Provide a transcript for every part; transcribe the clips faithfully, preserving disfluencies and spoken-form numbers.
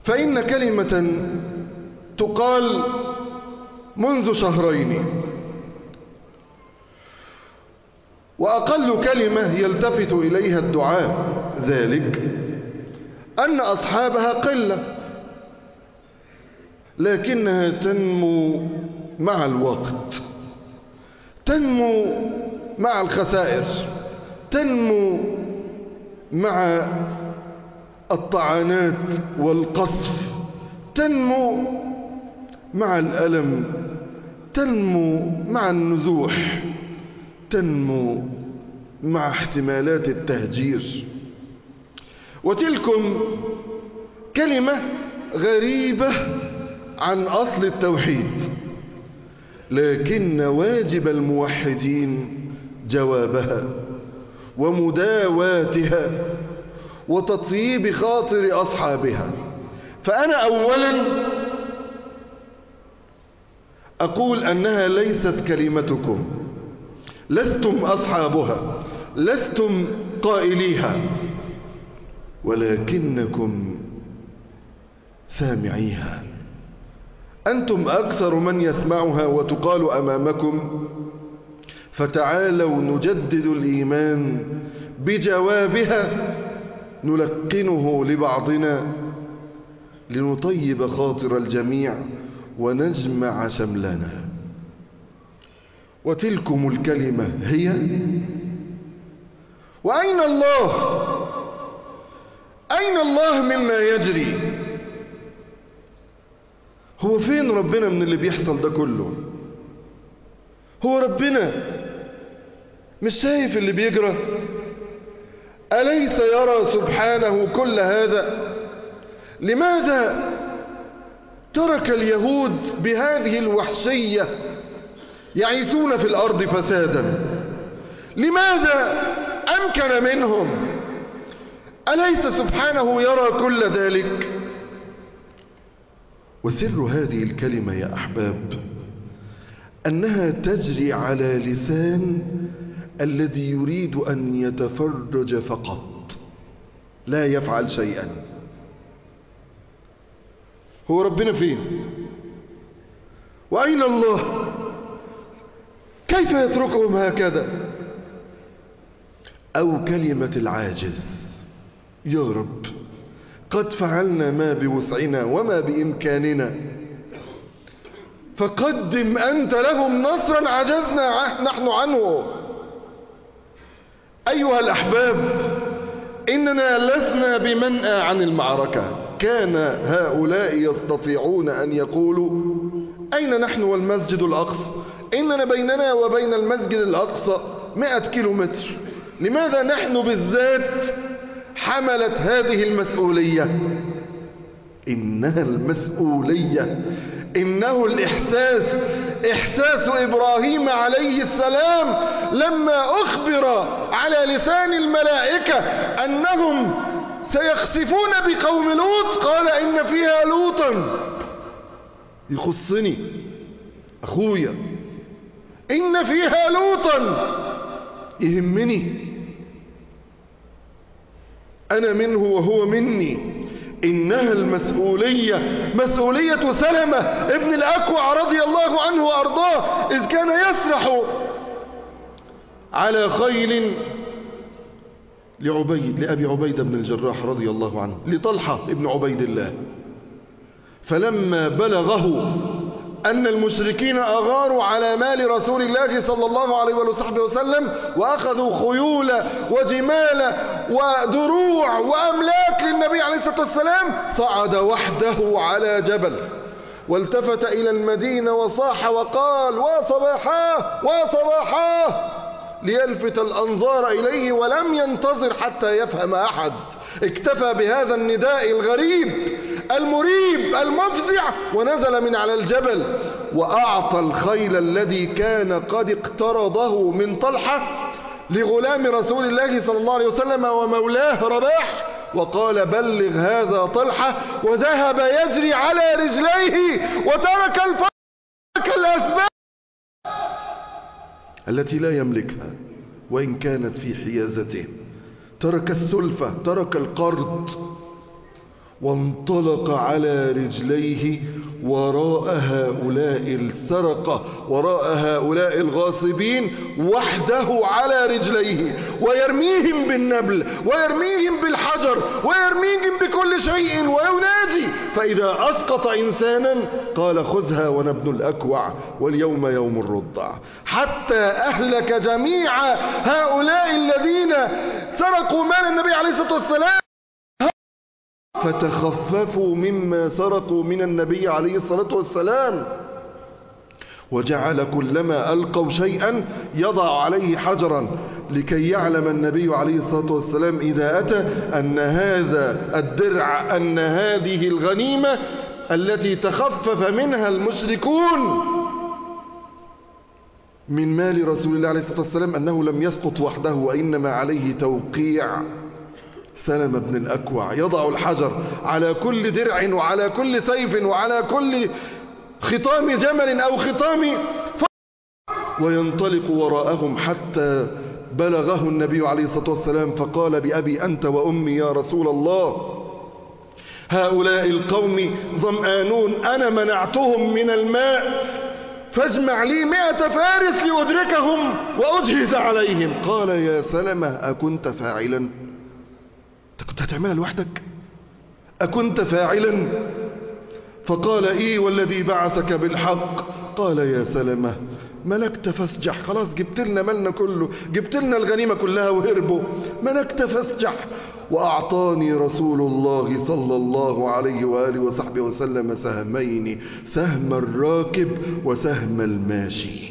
فإن كلمة تقال منذ شهرين، وأقل كلمة يلتفت إليها الدعاء ذلك أن أصحابها قلة، لكنها تنمو مع الوقت، تنمو مع الخسائر، تنمو مع الطعنات والقصف، تنمو مع الألم، تنمو مع النزوح، تنمو مع احتمالات التهجير. وتلكم كلمة غريبة عن أصل التوحيد، لكن واجب الموحدين جوابها ومداواتها وتطيب خاطر أصحابها. فأنا أولا أقول أنها ليست كلمتكم، لستم أصحابها، لستم قائليها، ولكنكم سامعيها. أنتم أكثر من يسمعها وتقال أمامكم، فتعالوا نجدد الإيمان بجوابها، نلقنه لبعضنا لنطيب خاطر الجميع ونجمع شملنا. وتلكم الكلمة هي: وأين الله؟ أين الله مما يجري؟ هو فين ربنا من اللي بيحصل ده كله؟ هو ربنا مش شايف اللي بيجرى؟ أليس يرى سبحانه كل هذا؟ لماذا ترك اليهود بهذه الوحشية يعيثون في الأرض فسادا؟ لماذا أمكن منهم؟ أليس سبحانه يرى كل ذلك؟ وسر هذه الكلمة يا أحباب أنها تجري على لسان الذي يريد أن يتفرج فقط، لا يفعل شيئا. هو ربنا فين؟ وأين الله؟ كيف يتركهم هكذا؟ أو كلمة العاجز: يا رب قد فعلنا ما بوسعنا وما بإمكاننا، فقدم أنت لهم نصرا عجزنا نحن عنه. أيها الأحباب، إننا لسنا بمنأى عن المعركة. كان هؤلاء يستطيعون أن يقولوا: أين نحن والمسجد الأقصى؟ إننا بيننا وبين المسجد الأقصى مئة كيلو متر. لماذا نحن بالذات حملت هذه المسؤولية؟ إنها المسؤولية، إنه الإحساس، إحساس إبراهيم عليه السلام لما أخبر على لسان الملائكة أنهم سيخسفون بقوم لوط، قال: إن فيها لوطا. يخصني أخويا، إن فيها لوطا، يهمني، أنا منه وهو مني. إنها المسؤولية، مسؤولية سلمة ابن الأكوع رضي الله عنه وأرضاه، إذ كان يسرح على خيل لعبيد لأبي عبيدة بن الجراح رضي الله عنه، لطلحة ابن عبيد الله. فلما بلغه أن المشركين أغاروا على مال رسول الله صلى الله عليه وصحبه وسلم، وأخذوا خيول وجمال ودروع وأملاك للنبي عليه الصلاة والسلام، صعد وحده على جبل والتفت إلى المدينة وصاح وقال: وصباحاه وصباحاه، ليلفت الأنظار إليه، ولم ينتظر حتى يفهم أحد. اكتفى بهذا النداء الغريب المريب المفزع ونزل من على الجبل، وأعطى الخيل الذي كان قد اقترضه من طلحة لغلام رسول الله صلى الله عليه وسلم ومولاه رباح، وقال: بلغ هذا طلحة، وذهب يجري على رجليه وترك الفرق الأسباب التي لا يملكها وإن كانت في حيازته، ترك السلفة، ترك القرض، وانطلق على رجليه وراء هؤلاء السرقة، وراء هؤلاء الغاصبين وحده على رجليه، ويرميهم بالنبل ويرميهم بالحجر ويرميهم بكل شيء وينادي، فإذا أسقط إنسانا قال خذها وأنا ابن الأكوع واليوم يوم الرضع، حتى أهلك جميع هؤلاء الذين سرقوا مال النبي عليه الصلاة والسلام، فتخففوا مما سرقوا من النبي عليه الصلاة والسلام، وجعل كلما ألقوا شيئا يضع عليه حجرا، لكي يعلم النبي عليه الصلاة والسلام إذا أتى أن هذا الدرع، أن هذه الغنيمة التي تخفف منها المشركون من مال رسول الله عليه الصلاة والسلام أنه لم يسقط وحده، وإنما عليه توقيع سلمة بن الأكوع، يضع الحجر على كل درع وعلى كل سيف وعلى كل خطام جمل أو خطام ف... وينطلق وراءهم حتى بلغه النبي عليه الصلاة والسلام فقال بأبي أنت وأمي يا رسول الله، هؤلاء القوم ظمآنون، أنا منعتهم من الماء فاجمع لي مئة فارس لأدركهم وأجهز عليهم. قال يا سلمة أكنت فاعلا؟ أنت كنت هتعملها لوحدك؟ أكنت فاعلا؟ فقال إيه والذي بعثك بالحق. قال يا سلمة ملكت فاسجح، خلاص جبت لنا مالنا كله، جبت لنا الغنيمة كلها وهربوا، ملكت فاسجح. وأعطاني رسول الله صلى الله عليه وآله وصحبه وسلم سهمين، سهم الراكب وسهم الماشي.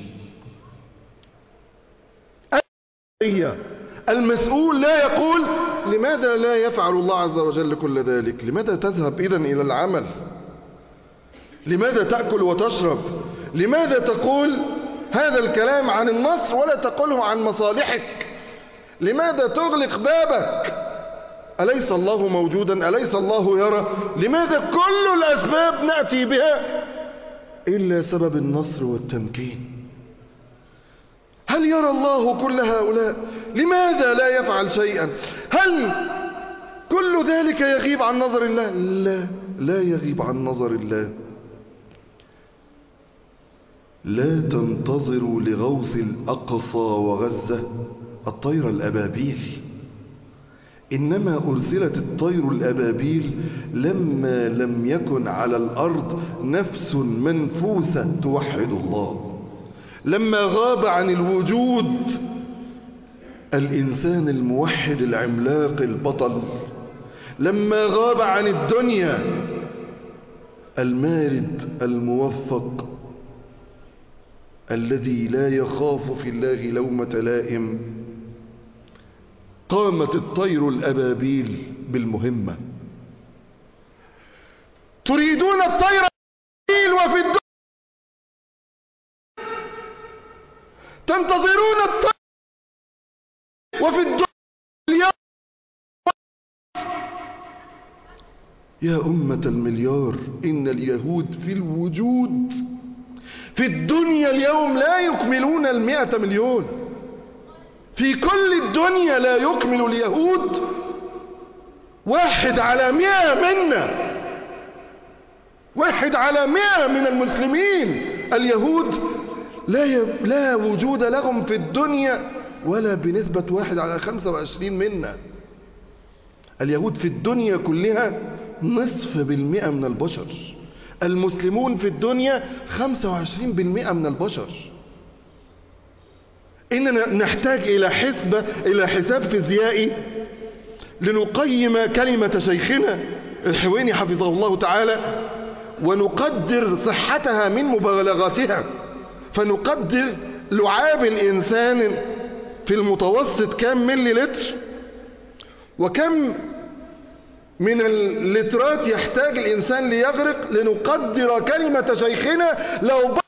المسؤول لا يقول لماذا لا يفعل الله عز وجل كل ذلك؟ لماذا تذهب إذن إلى العمل؟ لماذا تأكل وتشرب؟ لماذا تقول هذا الكلام عن النصر ولا تقوله عن مصالحك؟ لماذا تغلق بابك؟ أليس الله موجودا؟ أليس الله يرى؟ لماذا كل الأسباب نأتي بها إلا سبب النصر والتمكين؟ هل يرى الله كل هؤلاء؟ لماذا لا يفعل شيئا؟ هل كل ذلك يغيب عن نظر الله؟ لا، لا يغيب عن نظر الله. لا تنتظروا لغوث الأقصى وغزة الطير الأبابيل، إنما أرسلت الطير الأبابيل لما لم يكن على الأرض نفس منفوسة توحد الله، لما غاب عن الوجود الإنسان الموحد العملاق البطل، لما غاب عن الدنيا المارد الموفق الذي لا يخاف في الله لومة لائم، قامت الطير الأبابيل بالمهمة. تريدون الطير الأبابيل وفي الدنيا تنتظرون الطير وفي الدنيا اليوم. يا أمة المليار، إن اليهود في الوجود في الدنيا اليوم لا يكملون المئة مليون، في كل الدنيا لا يكمل اليهود واحد على مئة منا، واحد على مئة من المسلمين. اليهود لا ي... لا وجود لهم في الدنيا ولا بنسبة واحد على خمسة وعشرين منا. اليهود في الدنيا كلها نصف بالمئة من البشر، المسلمون في الدنيا خمسة وعشرين بالمئة من البشر. إننا نحتاج إلى حسبة، إلى حساب فيزيائي لنقيم كلمة شيخنا الحويني حفظه الله تعالى ونقدر صحتها من مبالغاتها، فنقدر لعاب الإنسان في المتوسط كم ملي لتر، وكم من اللترات يحتاج الإنسان ليغرق، لنقدر كلمة شيخنا لو بقى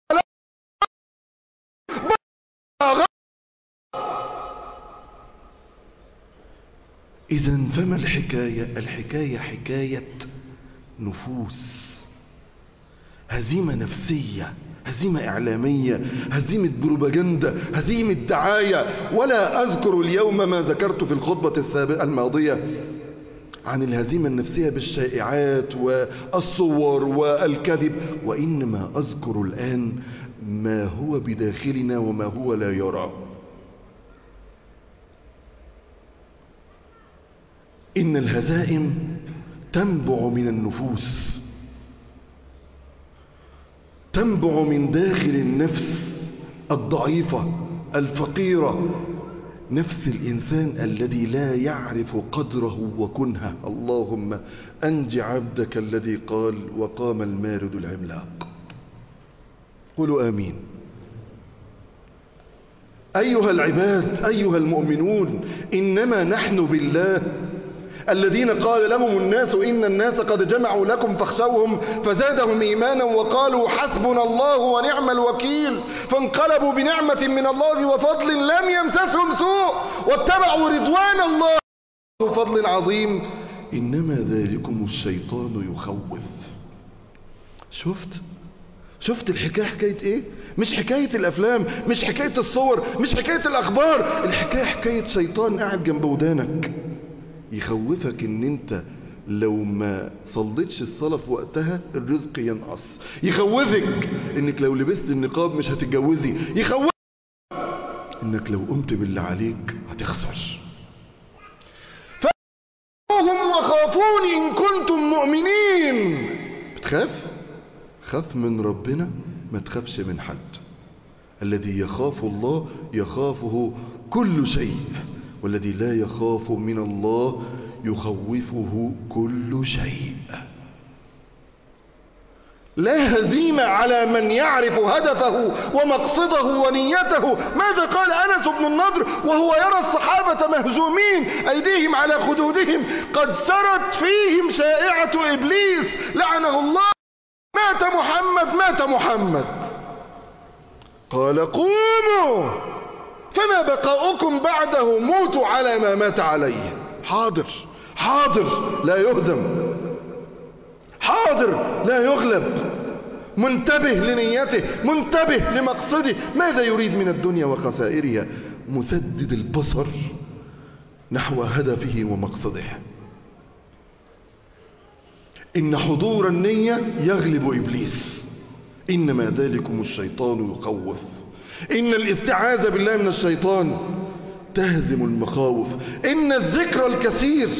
إذن فما الحكاية؟ الحكاية حكاية نفوس، هزيمة نفسية، هزيمة إعلامية، هزيمة بروباجندا، هزيمة دعاية. ولا أذكر اليوم ما ذكرت في الخطبة السابقة الماضية عن الهزيمة النفسية بالشائعات والصور والكذب، وإنما أذكر الآن ما هو بداخلنا وما هو لا يرى. إن الهزائم تنبع من النفوس، تنبع من داخل النفس الضعيفة الفقيرة، نفس الإنسان الذي لا يعرف قدره وكنهه. اللهم أنج عبدك الذي قال وقام المارد العملاق. قولوا آمين. أيها العباد، أيها المؤمنون، إنما نحن بالله الذين قال لهم الناس إن الناس قد جمعوا لكم فاخشوهم فزادهم إيمانا وقالوا حسبنا الله ونعم الوكيل، فانقلبوا بنعمة من الله وفضل لم يمسسهم سوء واتبعوا رضوان الله وفضل عظيم، إنما ذلكم الشيطان يخوف. شفت شفت الحكاية حكاية ايه؟ مش حكاية الافلام، مش حكاية الصور، مش حكاية الاخبار، الحكاية حكاية شيطان قاعد جنب ودانك يخوفك ان انت لو ما صليتش الصلاة في وقتها الرزق ينقص، يخوفك انك لو لبست النقاب مش هتتجوزي، يخوفك انك لو قمت باللي عليك هتخسر. فهم وخافوني ان كنتم مؤمنين. بتخاف؟ خاف من ربنا، ما تخافش من حد. الذي يخاف الله يخافه كل شيء، والذي لا يخاف من الله يخوفه كل شيء. لا هزيمة على من يعرف هدفه ومقصده ونيته. ماذا قال أنس بن النضر وهو يرى الصحابة مهزومين أيديهم على خدودهم قد سرت فيهم شائعة إبليس لعنه الله، مات محمد مات محمد. قال قوموا فما بقاؤكم بعده، موتوا على ما مات عليه. حاضر حاضر لا يهزم، حاضر لا يغلب، منتبه لنيته، منتبه لمقصده، ماذا يريد من الدنيا وخسائرها، مسدد البصر نحو هدفه ومقصده. إن حضور النية يغلب إبليس، إنما ذلكم الشيطان يخوف. إن الاستعاذة بالله من الشيطان تهزم المخاوف. إن الذكر الكثير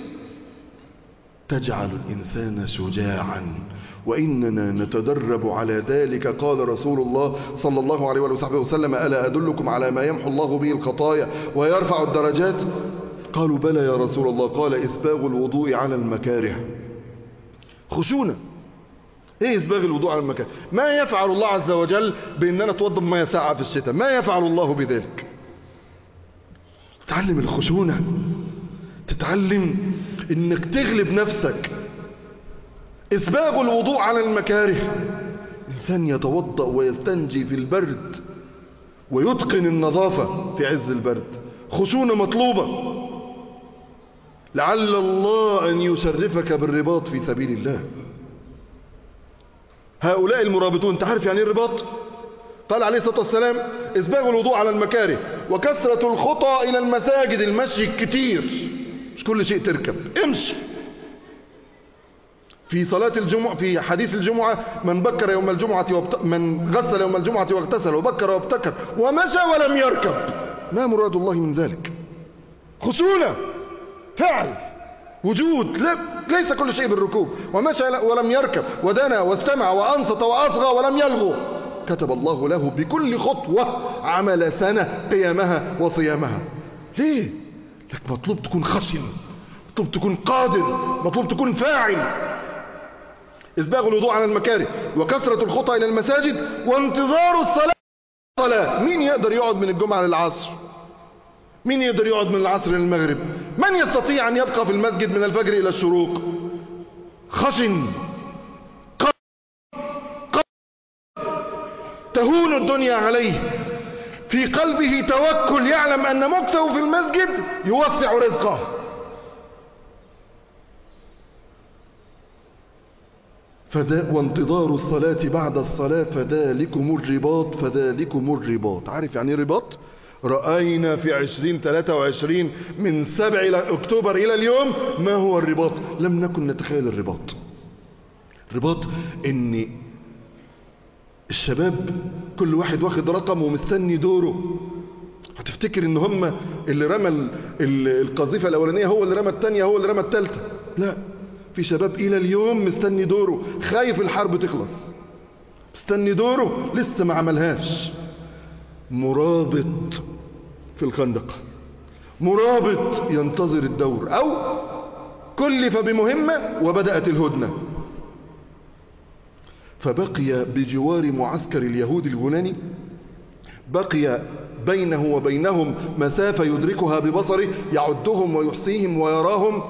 تجعل الإنسان شجاعا، وإننا نتدرب على ذلك. قال رسول الله صلى الله عليه وآله وسلم ألا أدلكم على ما يمحو الله به الخطايا ويرفع الدرجات؟ قالوا بلى يا رسول الله. قال إسباغ الوضوء على المكاره. خشونة. ايه اسباغ الوضوء على المكاره؟ ما يفعل الله عز وجل باننا نتوضا بميه ساعه في الشتاء، ما يفعل الله بذلك. تتعلم الخشونة، تتعلم انك تغلب نفسك. اسباغ الوضوء على المكاره، انسان يتوضا ويستنجي في البرد ويتقن النظافه في عز البرد. خشونة مطلوبة، لعل الله ان يشرفك بالرباط في سبيل الله. هؤلاء المرابطون، انت عارف يعني ايه الرباط؟ قال عليه الصلاة والسلام اسباغ الوضوء على المكاره وكثرة الخطى الى المساجد، المشي الكتير، مش كل شيء تركب، امشي. في صلاة الجمعة، في حديث الجمعة، من بكر يوم الجمعة وابت... من غسل يوم الجمعة واغتسل وبكر وابتكر ومشى ولم يركب، ما مراد الله من ذلك؟ خشونة، فعل، وجود، لا ليس كل شيء بالركوب. ومشى ولم يركب ودنا واستمع وأنصت وأصغى ولم يلغو، كتب الله له بكل خطوة عمل سنة قيامها وصيامها. ليه؟ لك مطلوب تكون خشن، مطلوب تكون قادر، مطلوب تكون فاعل. إسباغ الوضوء على المكاره وكثرة الخطى إلى المساجد وانتظار الصلاة. مين يقدر يقعد من الجمعة للعصر؟ مين يقدر يقعد من العصر للمغرب؟ من يستطيع أن يبقى في المسجد من الفجر إلى الشروق؟ خشن، قادر، قادر، تهون الدنيا عليه، في قلبه توكل، يعلم أن مكثه في المسجد يوسع رزقه. فدا وانتظار الصلاة بعد الصلاة فذلكم الرباط، فذلكم الرباط. عارف يعني ايه رباط؟ رأينا في عشرين ثلاثة وعشرين من سبعة أكتوبر إلى اليوم ما هو الرباط. لم نكن نتخيل الرباط. رباط إن الشباب كل واحد واخد رقم ومستني دوره. هتفتكر ان هم اللي رمى القذيفة الاولانية هو اللي رمى الثانية هو اللي رمى الثالثة. لا، في شباب الى اليوم مستني دوره، خايف الحرب تخلص، مستني دوره لسه ما عملهاش. مرابط في الخندق، مرابط ينتظر الدور، او كلف بمهمة وبدأت الهدنة، فبقي بجوار معسكر اليهود اليوناني، بقي بينه وبينهم مسافة يدركها ببصره، يعدهم ويحصيهم ويراهم،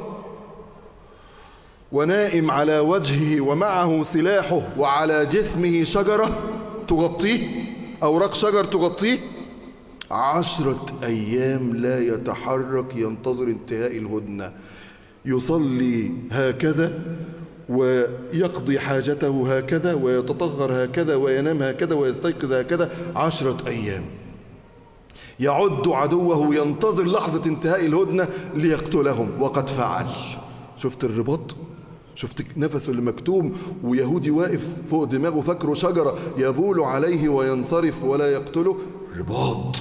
ونائم على وجهه ومعه سلاحه وعلى جسمه شجرة تغطيه، أوراق شجر تغطيه. عشرة أيام لا يتحرك ينتظر انتهاء الهدنة، يصلي هكذا ويقضي حاجته هكذا ويتطهر هكذا وينام هكذا ويستيقظ هكذا. عشرة أيام يعد عدوه ينتظر لحظة انتهاء الهدنة ليقتلهم، وقد فعل. شفت الرباط؟ شفت نفسه اللي مكتوم ويهودي واقف فوق دماغه فاكره شجرة يبول عليه وينصرف ولا يقتله؟ رباط.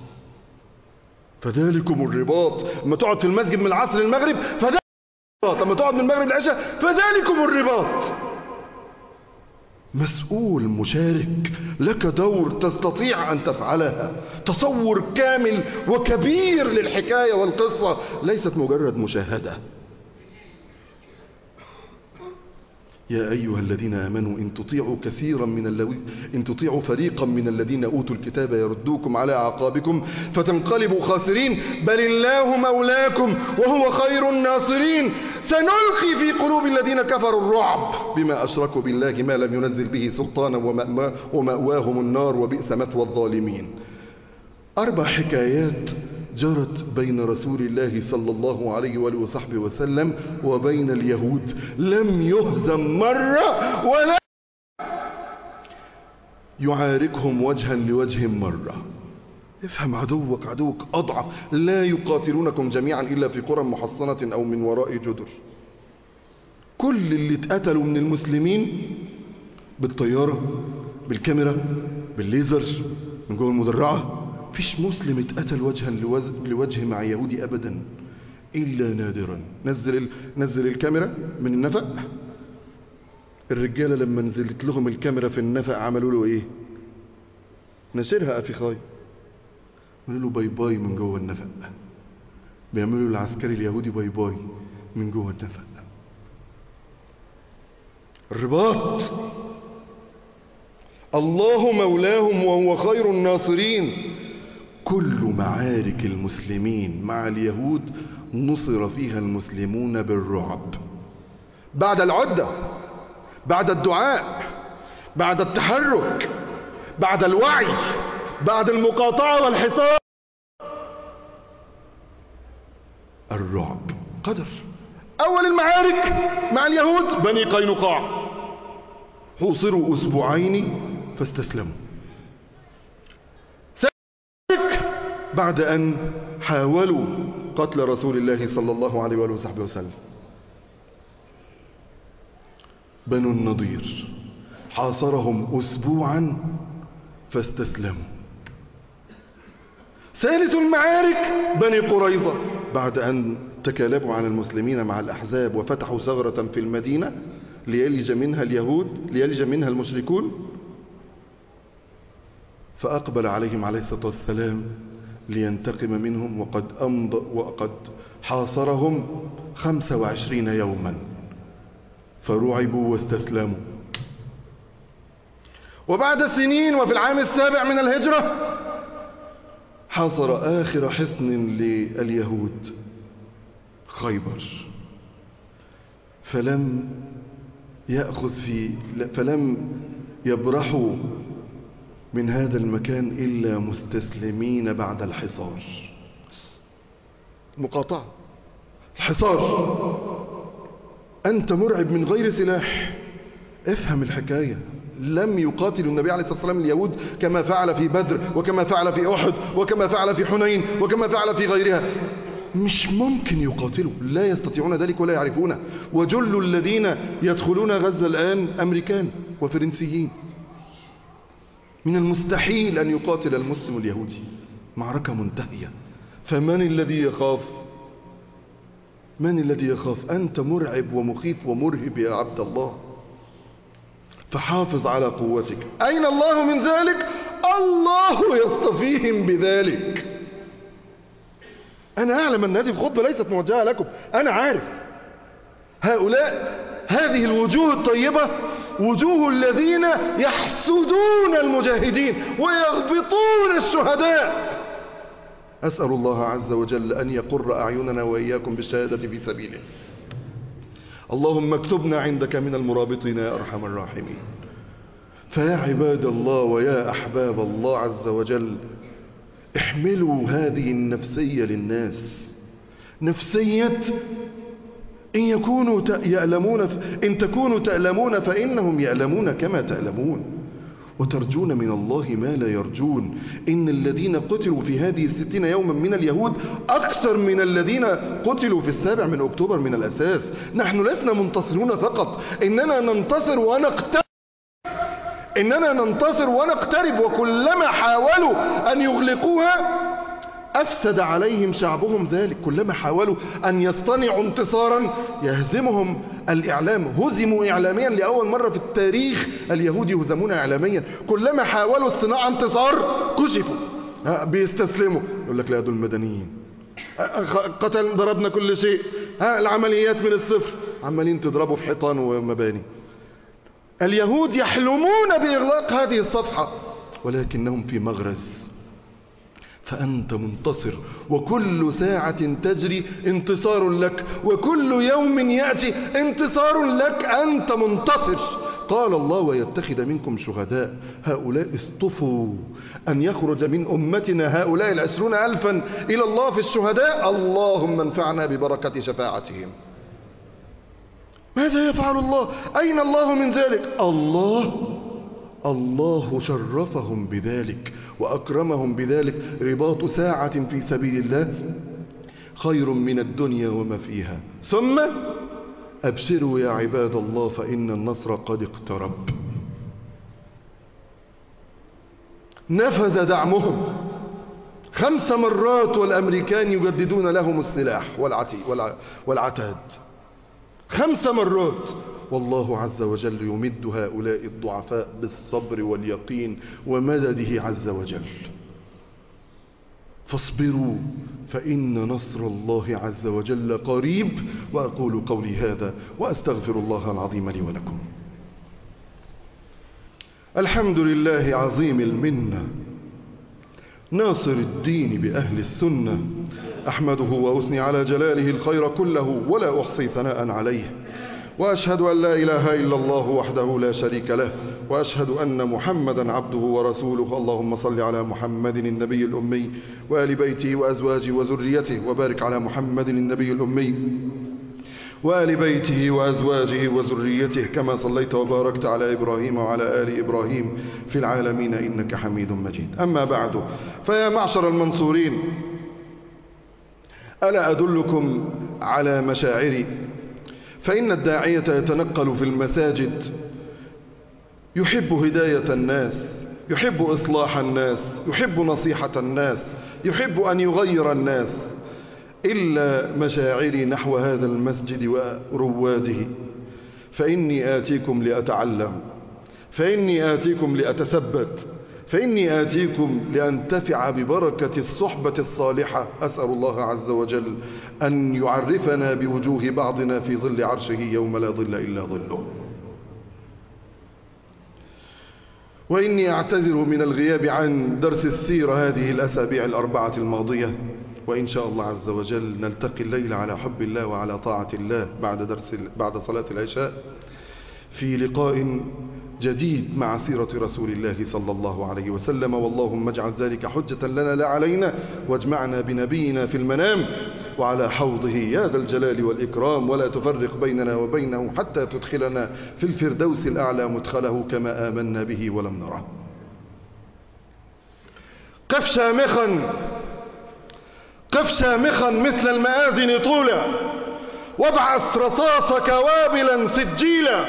فذلكم الرباط. لما تقعد في المسجد من العصر للمغرب فذلك الرباط، لما تقعد من المغرب للعشاء فذلكم الرباط. مسؤول، مشارك، لك دور تستطيع أن تفعلها. تصور كامل وكبير للحكاية والقصة، ليست مجرد مشاهدة. يا أيها الذين آمنوا إن تطيعوا كثيرا من الذين إن تطيعوا فريقا من الذين أوتوا الكتاب يردوكم على أعقابكم فتنقلبوا خاسرين، بل الله مولاكم وهو خير الناصرين. سنلقي في قلوب الذين كفروا الرعب بما أشركوا بالله ما لم ينزل به سلطانا ومأواهم النار وبئس مثوى الظالمين. أربع حكايات جرت بين رسول الله صلى الله عليه وآله وصحبه وسلم وبين اليهود. لم يهزم مرة ولا يعاركهم وجها لوجه مرة. افهم، عدوك عدوك أضعف. لا يقاتلونكم جميعا إلا في قرى محصنة أو من وراء جدر. كل اللي اتقتلوا من المسلمين بالطيارة، بالكاميرا، بالليزر، من جوه المدرعة، فيش مسلم اتقتل وجها لوجه مع يهودي أبدا إلا نادرا. نزل ال... نزل الكاميرا من النفق. الرجالة لما نزلت لهم الكاميرا في النفق عملوا له ايه؟ نشرها أفي خاي، عملوا له باي باي من جوه النفق. بيعملوا العسكري اليهودي باي باي من جوه النفق. الرباط. الله مولاهم وهو خير الناصرين. كل معارك المسلمين مع اليهود نصر فيها المسلمون بالرعب. بعد العدة، بعد الدعاء، بعد التحرك، بعد الوعي، بعد المقاطعة والحصار، الرعب. قدر. أول المعارك مع اليهود بني قينقاع، حوصروا أسبوعين فاستسلموا. بعد أن حاولوا قتل رسول الله صلى الله عليه وآله وصحبه وسلم. بنو النضير حاصرهم أسبوعا فاستسلموا. ثالث المعارك بني قريظة، بعد أن تكالبوا عن المسلمين مع الأحزاب وفتحوا ثغرة في المدينة ليلج منها اليهود، ليلج منها المشركون، فأقبل عليهم عليه الصلاة والسلام لينتقم منهم، وقد أمضى وقد حاصرهم خمسة وعشرين يوما فرعبوا واستسلموا. وبعد سنين وفي العام السابع من الهجرة حاصر آخر حصن لليهود خيبر، فلم يأخذ في فلم يبرحوا من هذا المكان إلا مستسلمين بعد الحصار. مقاطعة، الحصار. أنت مرعب من غير سلاح. افهم الحكاية، لم يقاتل النبي عليه الصلاة والسلام اليهود كما فعل في بدر وكما فعل في أحد وكما فعل في حنين وكما فعل في غيرها. مش ممكن يقاتلوا، لا يستطيعون ذلك ولا يعرفونه. وجل الذين يدخلون غزة الآن أمريكان وفرنسيين. من المستحيل أن يقاتل المسلم اليهودي. معركة منتهية. فمن الذي يخاف؟ من الذي يخاف؟ أنت مرعب ومخيف ومرهب يا عبد الله، فحافظ على قوتك. أين الله من ذلك؟ الله يصطفيهم بذلك. أنا أعلم أن هذه الخطبة ليست موجهة لكم، أنا عارف. هؤلاء هذه الوجوه الطيبة وجوه الذين يحسدون المجاهدين ويغبطون الشهداء. أسأل الله عز وجل أن يقر أعيننا وإياكم بالشهادة في سبيله. اللهم اكتبنا عندك من المرابطين يا أرحم الراحمين. فيا عباد الله ويا أحباب الله عز وجل، احملوا هذه النفسية للناس، نفسية إن يكونوا يألمون إن تكونوا تألمون فإنهم يألمون كما تألمون، وترجون من الله ما لا يرجون. إن الذين قتلوا في هذه الستين يوما من اليهود أكثر من الذين قتلوا في السابع من أكتوبر من الأساس. نحن لسنا منتصرون فقط، إننا ننتصر ونقترب إننا ننتصر ونقترب وكلما حاولوا أن يغلقوها أفسد عليهم شعبهم ذلك. كلما حاولوا أن يصطنعوا انتصارا يهزمهم الإعلام. هزموا إعلاميا لأول مرة في التاريخ، اليهود يهزمون إعلاميا. كلما حاولوا اصطناع انتصار كشفوا، بيستسلموا. يقول لك لا دول المدنيين، قتل ضربنا كل شيء، ها العمليات من الصفر، عمالين تضربوا في حيطان ومباني. اليهود يحلمون بإغلاق هذه الصفحة ولكنهم في مغرز. فأنت منتصر، وكل ساعة تجري انتصار لك، وكل يوم يأتي انتصار لك. أنت منتصر. قال الله ويتخذ منكم شهداء. هؤلاء اصطفوا أن يخرج من أمتنا هؤلاء العشرون ألفا إلى الله في الشهداء. اللهم انفعنا ببركة شفاعتهم. ماذا يفعل الله؟ أين الله من ذلك؟ الله الله شرفهم بذلك وأكرمهم بذلك. رباط ساعة في سبيل الله خير من الدنيا وما فيها. ثم أبشروا يا عباد الله فإن النصر قد اقترب. نفذ دعمهم خمس مرات والأمريكان يجددون لهم السلاح والعتاد خمس مرات. والله عز وجل يمد هؤلاء الضعفاء بالصبر واليقين ومدده عز وجل. فاصبروا فإن نصر الله عز وجل قريب. وأقول قولي هذا وأستغفر الله العظيم لي ولكم. الحمد لله عظيم المنة ناصر الدين بأهل السنة. أحمده وأثني على جلاله الخير كله ولا أحصي ثناء عليه. وأشهد أن لا إله إلا الله وحده لا شريك له، وأشهد أن محمدا عبده ورسوله. اللهم صل على محمد النبي الأمي وآل بيته وأزواجه وذريته، وبارك على محمد النبي الأمي وآل بيته وأزواجه وذريته كما صليت وباركت على إبراهيم وعلى آل إبراهيم في العالمين إنك حميد مجيد. أما بعد، فيا معشر المنصورين، ألا أدلكم على مشاعري؟ فإن الداعية يتنقل في المساجد يحب هداية الناس، يحب إصلاح الناس، يحب نصيحة الناس، يحب أن يغير الناس. إلا مشاعري نحو هذا المسجد ورواده، فإني آتيكم لأتعلم، فإني آتيكم لأتثبت، فإني آتيكم لأنتفع ببركة الصحبة الصالحة. أسأل الله عز وجل أن يعرفنا بوجوه بعضنا في ظل عرشه يوم لا ظل إلا ظله. وإني أعتذر من الغياب عن درس السيرة هذه الأسابيع الأربعة الماضية، وإن شاء الله عز وجل نلتقي الليل على حب الله وعلى طاعة الله بعد درس بعد صلاة العشاء في لقاء جديد مع سيرة رسول الله صلى الله عليه وسلم. واللهم اجعل ذلك حجة لنا لا علينا، واجمعنا بنبينا في المنام، وعلى حوضه يا ذا الجلال والإكرام، ولا تفرق بيننا وبينه حتى تدخلنا في الفردوس الأعلى مدخله كما آمنا به ولم نره. قف شامخا قف شامخا مثل المآذن طولا، وابعث رصاصك وابلا سجيلا،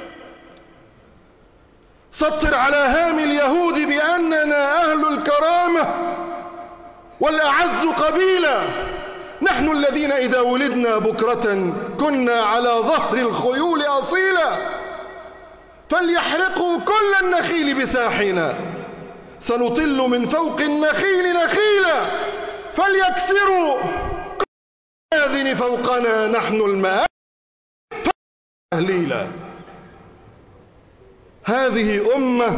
سطر على هام اليهود بأننا أهل الكرامة والأعز قبيلا، نحن الذين إذا ولدنا بكرة كنا على ظهر الخيول أصيلا، فليحرقوا كل النخيل بساحنا، سنطل من فوق النخيل نخيلا، فليكسروا كل المآذن فوقنا، نحن المآذن تهليلا. هذه أمة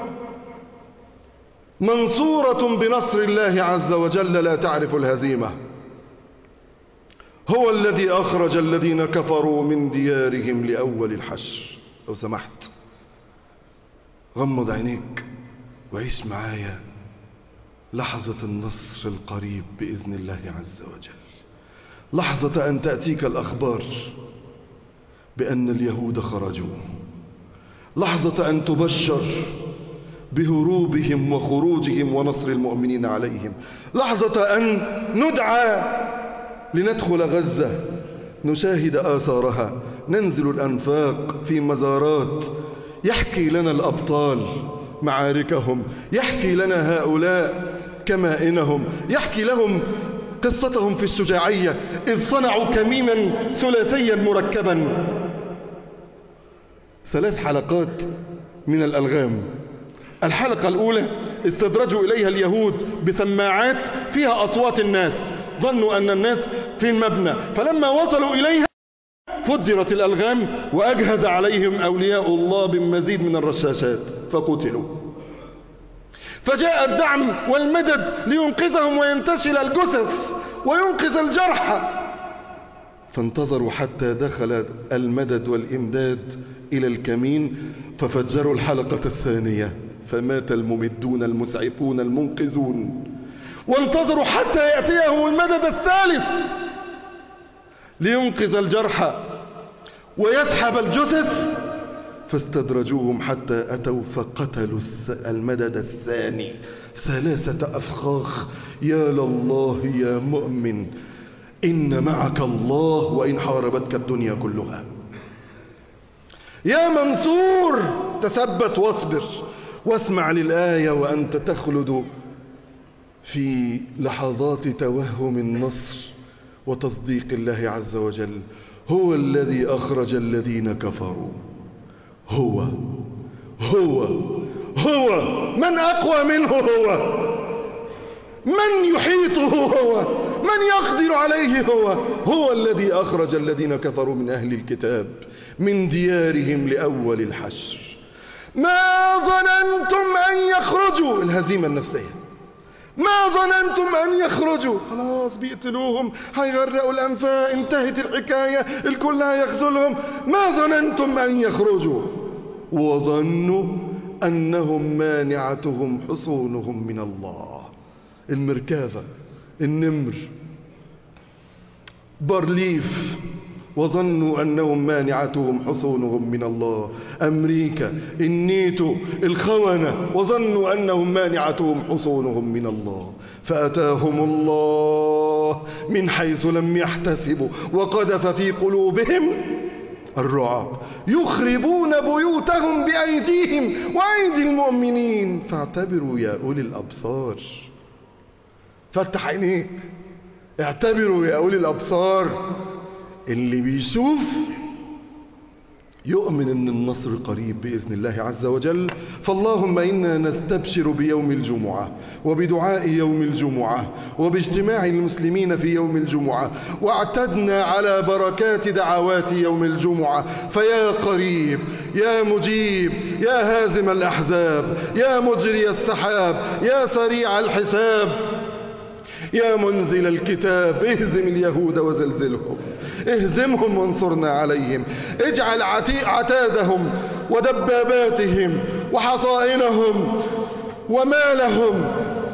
منصورة بنصر الله عز وجل لا تعرف الهزيمة. هو الذي أخرج الذين كفروا من ديارهم لأول الحشر. لو سمحت غمض عينيك وعيش معايا لحظة النصر القريب بإذن الله عز وجل، لحظة أن تأتيك الأخبار بأن اليهود خرجوا، لحظة أن تبشر بهروبهم وخروجهم ونصر المؤمنين عليهم، لحظة أن ندعى لندخل غزة نشاهد آثارها، ننزل الأنفاق في مزارات، يحكي لنا الأبطال معاركهم، يحكي لنا هؤلاء كمائنهم، يحكي لهم قصتهم في الشجاعية إذ صنعوا كمينا ثلاثيا مركبا، ثلاث حلقات من الألغام. الحلقة الأولى استدرجوا إليها اليهود بسماعات فيها أصوات الناس، ظنوا أن الناس في المبنى، فلما وصلوا إليها فجرت الألغام وأجهز عليهم أولياء الله بمزيد من الرشاشات فقتلوا. فجاء الدعم والمدد لينقذهم وينتشل الجثث وينقذ الجرحى، فانتظروا حتى دخل المدد والإمداد إلى الكمين ففجروا الحلقة الثانية فمات الممدون المسعفون المنقذون، وانتظروا حتى يأتيهم المدد الثالث لينقذ الجرحى ويسحب الجثث، فاستدرجوهم حتى أتوا فقتلوا المدد الثاني ثلاثة أفخاخ. يا لله يا مؤمن إن معك الله وإن حاربتك الدنيا كلها. يا منصور تثبت واصبر واسمع للآية وأنت تخلد في لحظات توهم النصر وتصديق الله عز وجل. هو الذي أخرج الذين كفروا، هو هو هو من أقوى منه، هو من يحيطه، هو من يقدر عليه، هو هو الذي أخرج الذين كفروا من أهل الكتاب من ديارهم لأول الحشر. ما ظننتم أن يخرجوا، الهزيمة النفسية، ما ظننتم أن يخرجوا، خلاص بيقتلوهم هيغرقوا الأنفاق، انتهت الحكاية، الكل هيخذلهم. ما ظننتم أن يخرجوا وظنوا أنهم مانعتهم حصونهم من الله. المركافة، النمر، بارليف، وظنوا أنهم مانعتهم حصونهم من الله. أمريكا، النيتو، الخونة، وظنوا أنهم مانعتهم حصونهم من الله، فأتاهم الله من حيث لم يحتسبوا وقذف في قلوبهم الرعب، يخربون بيوتهم بأيديهم وأيدي المؤمنين فاعتبروا يا أولي الأبصار. فتح عينيك، اعتبروا يا أولي الأبصار. اللي بيشوف يؤمن أن النصر قريب بإذن الله عز وجل. فاللهم إنا نستبشر بيوم الجمعة وبدعاء يوم الجمعة وباجتماع المسلمين في يوم الجمعة، واعتدنا على بركات دعوات يوم الجمعة. فيا قريب يا مجيب يا هازم الأحزاب يا مجري السحاب يا سريع الحساب يا منزل الكتاب، اهزم اليهود وزلزلهم، اهزمهم وانصرنا عليهم، اجعل عتادهم ودباباتهم وحصائنهم ومالهم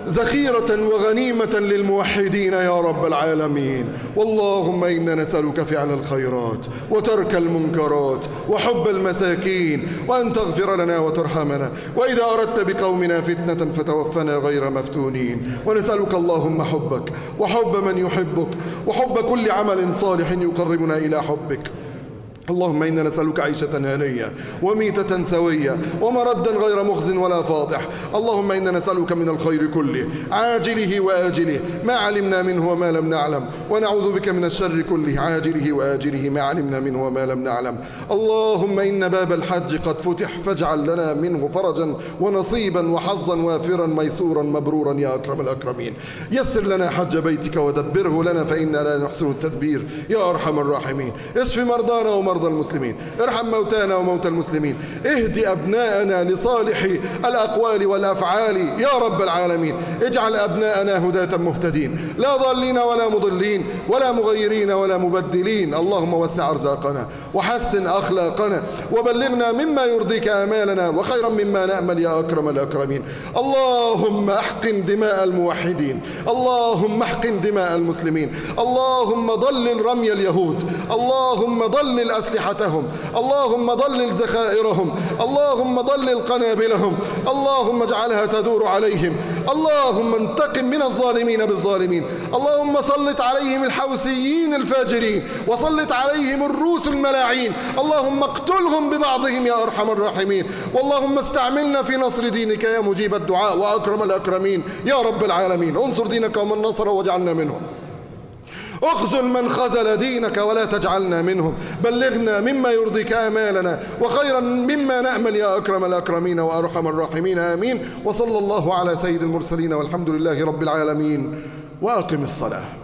ذخيرة وغنيمة للموحدين يا رب العالمين. واللهم إنا نسألك فعل الخيرات وترك المنكرات وحب المساكين، وأن تغفر لنا وترحمنا، وإذا أردت بقومنا فتنة فتوفنا غير مفتونين. ونسألك اللهم حبك وحب من يحبك وحب كل عمل صالح يقربنا إلى حبك. اللهم إنا نسألك عيشة هنية وميتة سوية ومردا غير مخز ولا فاضح. اللهم إنا نسألك من الخير كله عاجله وآجله ما علمنا منه وما لم نعلم، ونعوذ بك من الشر كله عاجله وآجله ما علمنا منه وما لم نعلم. اللهم إن باب الحج قد فتح، فاجعل لنا منه فرجا ونصيبا وحظا وافرا ميسورا مبرورا يا أكرم الأكرمين. يسر لنا حج بيتك ودبره لنا فإنا لا نحسن التدبير يا أرحم الراحمين. اشف مرضانا ومرضى المسلمين، ارحم موتانا وموتى المسلمين، اهد أبناءنا لصالح الأقوال والأفعال يا رب العالمين. اجعل أبناءنا هداة مهتدين، لا ضالين ولا مضلين ولا مغيرين ولا مبدلين. اللهم وسع أرزاقنا وحسن أخلاقنا وبلغنا مما يرضيك آمالنا وخيرا مما نأمل يا أكرم الأكرمين. اللهم احقن دماء الموحدين، اللهم احقن دماء المسلمين، اللهم ضلل رمي اليهود، اللهم ضلل أسلحتهم، اللهم ضلل ذخائرهم، اللهم ضلل قنابلهم، اللهم اجعلها تدور عليهم. اللهم انتقم من الظالمين بالظالمين، اللهم سلط عليهم الحوثيين الفاجرين، وسلط عليهم الروس الملاعين، اللهم اقتلهم ببعضهم يا أرحم الراحمين. واللهم استعملنا في نصر دينك يا مجيب الدعاء وأكرم الأكرمين يا رب العالمين. انصر دينك ومن نصر واجعلنا منهم، اخذل من خذل دينك ولا تجعلنا منهم، بلغنا مما يرضيك آمالنا وخيرا مما نأمل يا أكرم الأكرمين وأرحم الراحمين. آمين. وصلى الله على سيد المرسلين والحمد لله رب العالمين. وأقم الصلاة.